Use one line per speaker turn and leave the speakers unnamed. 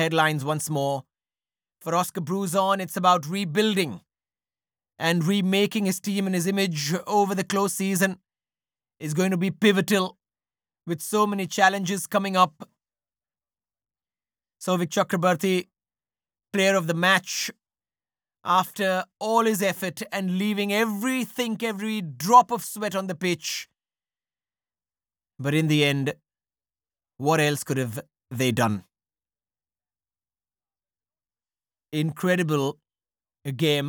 headlines once more. For Oscar Bruzon, it's about rebuilding and remaking his team and his image over the close season is going to be pivotal with so many challenges coming up. Souvik Chakrabarti, player of the match, after all his effort and leaving every drop of sweat on the pitch. But in the end, what else could have they done? Incredible game